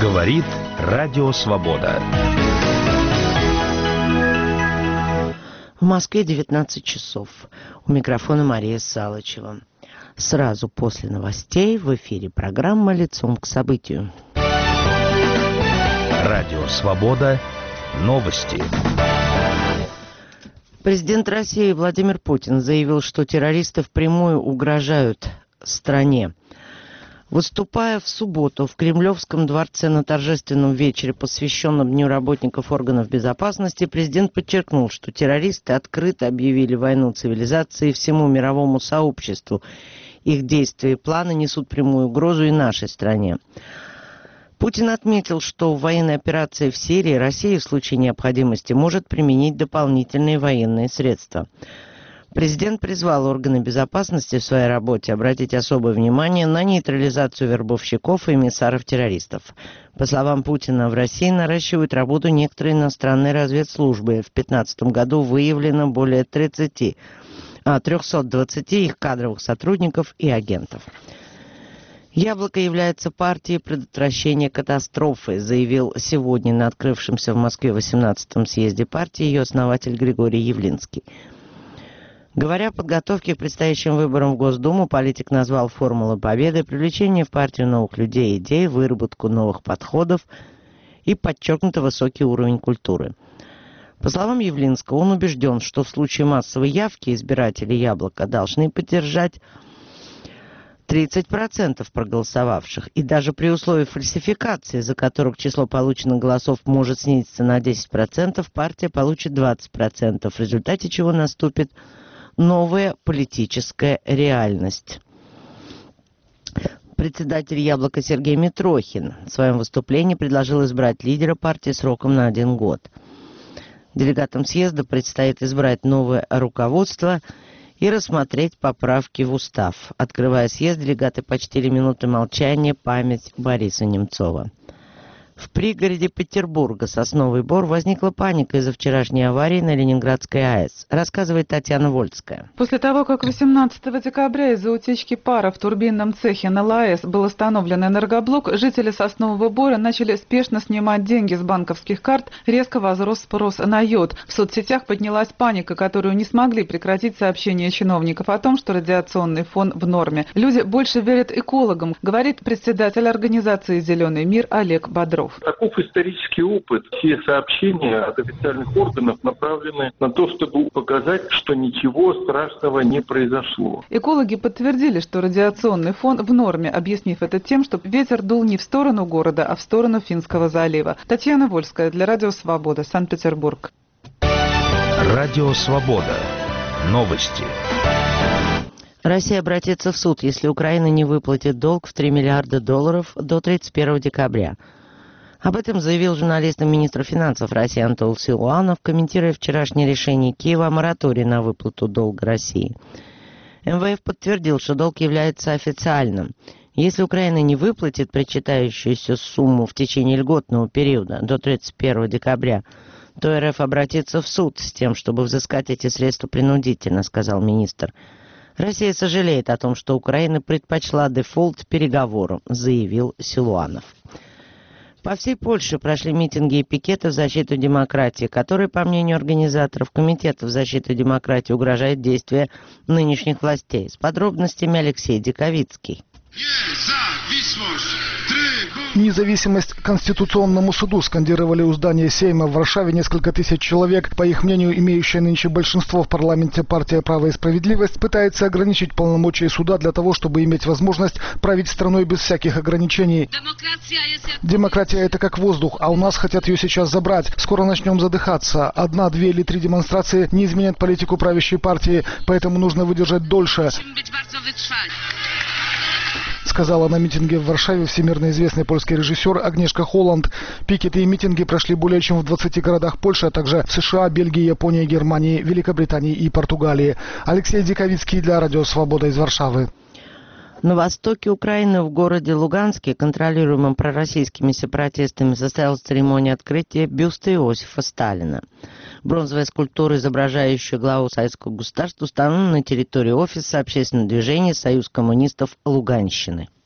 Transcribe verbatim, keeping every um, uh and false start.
Говорит Радио Свобода. В Москве девятнадцать часов. У микрофона Мария Салычева. Сразу после новостей в эфире программа «Лицом к событию». Радио Свобода. Новости. Президент России Владимир Путин заявил, что террористы впрямую угрожают стране. Выступая в субботу в Кремлевском дворце на торжественном вечере, посвященном Дню работников органов безопасности, президент подчеркнул, что террористы открыто объявили войну цивилизации и всему мировому сообществу. Их действия и планы несут прямую угрозу и нашей стране. Путин отметил, что в военной операции в Сирии Россия в случае необходимости может применить дополнительные военные средства. Президент призвал органы безопасности в своей работе обратить особое внимание на нейтрализацию вербовщиков и эмиссаров террористов. По словам Путина, в России наращивают работу некоторые иностранные разведслужбы. В две тысячи пятнадцатом году выявлено более тридцати, а, трёхсот двадцати их кадровых сотрудников и агентов. «Яблоко является партией предотвращения катастрофы», заявил сегодня на открывшемся в Москве восемнадцатом съезде партии ее основатель Григорий Явлинский. Говоря о подготовке к предстоящим выборам в Госдуму, политик назвал формулы победы привлечение в партию новых людей, идей, выработку новых подходов и подчеркнуто высокий уровень культуры. По словам Явлинского, он убежден, что в случае массовой явки избиратели «Яблока» должны поддержать тридцать процентов проголосовавших, и даже при условии фальсификации, за которых число полученных голосов может снизиться на десять процентов, партия получит двадцать процентов, в результате чего наступит новая политическая реальность. Председатель «Яблока» Сергей Митрохин в своем выступлении предложил избрать лидера партии сроком на один год. Делегатам съезда предстоит избрать новое руководство и рассмотреть поправки в устав. Открывая съезд, делегаты почтили минуты молчания память Бориса Немцова. В пригороде Петербурга, Сосновый Бор, возникла паника из-за вчерашней аварии на Ленинградской АЭС, рассказывает Татьяна Вольская. После того, как восемнадцатого декабря из-за утечки пара в турбинном цехе на ЛАЭС был остановлен энергоблок, жители Соснового Бора начали спешно снимать деньги с банковских карт, резко возрос спрос на йод. В соцсетях поднялась паника, которую не смогли прекратить сообщения чиновников о том, что радиационный фон в норме. Люди больше верят экологам, говорит председатель организации «Зеленый мир» Олег Бодров. Таков исторический опыт. Все сообщения от официальных органов направлены на то, чтобы показать, что ничего страшного не произошло. Экологи подтвердили, что радиационный фон в норме, объяснив это тем, что ветер дул не в сторону города, а в сторону Финского залива. Татьяна Вольская для Радио Свобода, Санкт-Петербург. Радио Свобода. Новости. Россия обратится в суд, если Украина не выплатит долг в три миллиарда долларов до тридцать первого декабря. Об этом заявил журналистам министр финансов России Антон Силуанов, комментируя вчерашнее решение Киева о моратории на выплату долга России. эм вэ эф подтвердил, что долг является официальным. Если Украина не выплатит причитающуюся сумму в течение льготного периода до тридцать первого декабря, то эр эф обратится в суд с тем, чтобы взыскать эти средства принудительно, сказал министр. Россия сожалеет о том, что Украина предпочла дефолт переговорам, заявил Силуанов. По всей Польше прошли митинги и пикеты в защиту демократии, которые, по мнению организаторов Комитета в защиту демократии, угрожает действия нынешних властей. С подробностями Алексей Диковицкий. Независимость Конституционному суду скандировали у здания Сейма в Варшаве несколько тысяч человек. По их мнению, имеющая нынче большинство в парламенте партия «Право и справедливость» пытается ограничить полномочия суда для того, чтобы иметь возможность править страной без всяких ограничений. Демократия – это как воздух, а у нас хотят ее сейчас забрать. Скоро начнем задыхаться. Одна, две или три демонстрации не изменят политику правящей партии, поэтому нужно выдержать дольше, сказала на митинге в Варшаве всемирно известный польский режиссер Агнешка Холланд. Пикеты и митинги прошли более чем в двадцати городах Польши, а также в США, Бельгии, Японии, Германии, Великобритании и Португалии. Алексей Диковицкий для Радио Свобода из Варшавы. На востоке Украины, в городе Луганске, контролируемом пророссийскими сепаратистами, состоялась церемония открытия бюста Иосифа Сталина. Бронзовая скульптура, изображающая главу советского государства, установлена на территории офиса общественного движения «Союз коммунистов Луганщины».